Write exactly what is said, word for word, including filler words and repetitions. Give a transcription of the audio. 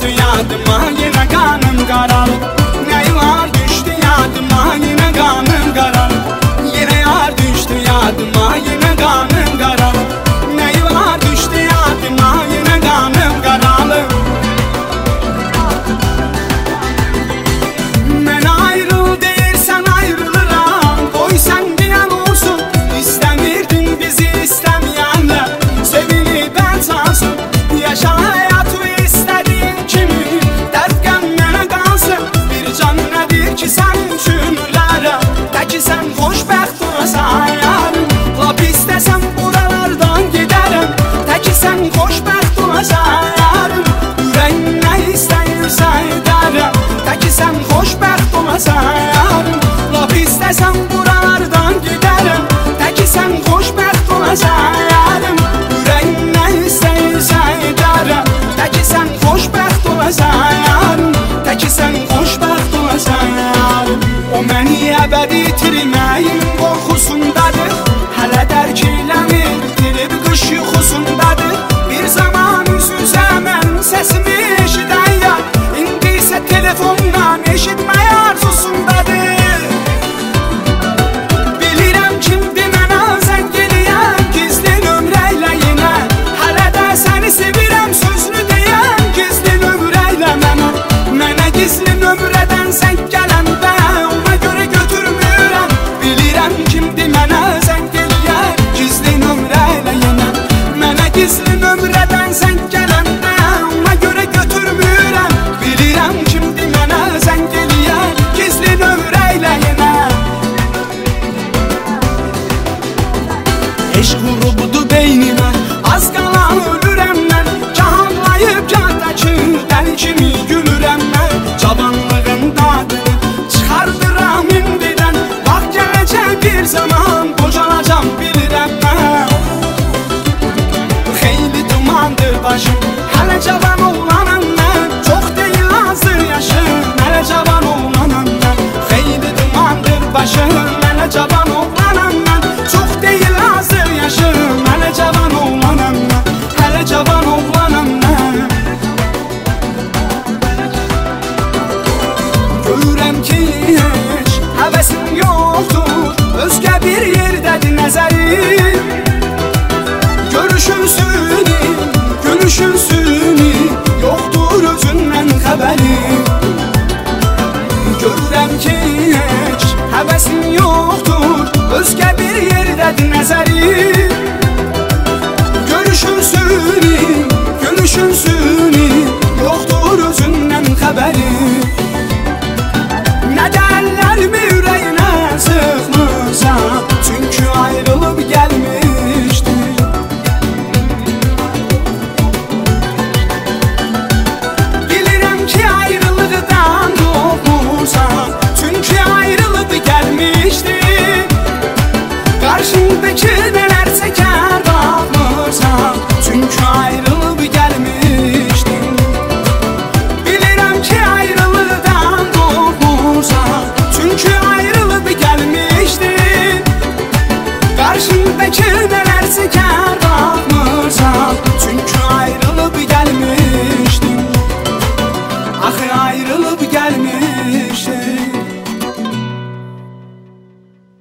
düştü yadıma, yine kanım karalı. Ne var düştü yadıma, yine kanım karalı. Yine yar düştü yadıma, yine kanım karalı. Ne var düştü yadıma, yine kanım karalı. Ben ayrıl deyirsen ayrılıram, koy sen diyen olsun. İstemirdin bizi istemeyenler, sevinip ben sansın. Yaşa hayatı istediğin kimi, dert gelmene kalsın. Bir can nedir ki sen düşünürler, de ki sen xoşbəxt olasan yarım. Lap istesem buralardan giderim, de ki sen xoşbəxt olasan yarım. Yüreğin ne isteyirse ederim, de ki sen xoşbəxt olasan yarım. Lap istesem buralardan giderim, de ki sen xoşbəxt olasan yarım. Yüreğin ne isteyirse ederim, de ki sen xoşbəxt olasan yarım. De ki sen xoşbəxt olasan yarım. O məni əbədi itirməyin qorxusundadır, hələ dərk eləmir, dirib qış yuxusundadır. Bir zaman üz-üzə mən səsimi eşidən yar, indi isə telefondan eşitməy arzusundadır. Bilirəm kimdir mənə zəng eləyən, gizli nömrəylə yenə, hələ də səni sevirəm sözünü deyən, gizli nömrəylə mənə. Mənə gizli nömrədən zəng gələndə ona görə götürmürəm. Bilirəm kimdir mənə zəng eləyən, gizli nömrəylə yenə. Mənə gizli nömrədən zəng gələndə ona görə götürmürəm. Bilirəm kimdir mənə zəng eləyən, gizli nömrəylə yenə. Eşq vurubdu beynimə, az qala ölürəm mən. Gah anlayıb gah da ki, dəli kimi gülürəm mən. Cavanlığın dadını çıxardıram indidən, vaxt gələcək bir zaman bocalacam bilirəm mən. Xeyli dumandır başım, hələ cavan oğlanam mən. Çox deyil azdır yaşım, hələ cavan oğlanam mən. Xeyli dumandır başım, hələ cavan oğlanam mən. Çox deyil azdır yaşım, hələ cavan oğlanam mən. Hələ cavan oğlanam mən. Görürəm ki heç həvəsim yoxdur, özgə bir yerdədir nəzərim. Görüşün süni, gülüşün süni, yoxdur özündən xəbərim. Görürəm ki heç həvəsim yoxdur, özgə bir yerdədir nəzərim. Görüşün süni, gülüşün süni, yoxdur özündən xəbərim. Nə də əllərimi ürəyinə sıxmısan, çünki ayrılıb gəlmişdi. Bilirəm ki ayrılıqdan qorxmursan, çünki ayrılıb gəlmişdi. Qarşındakı nə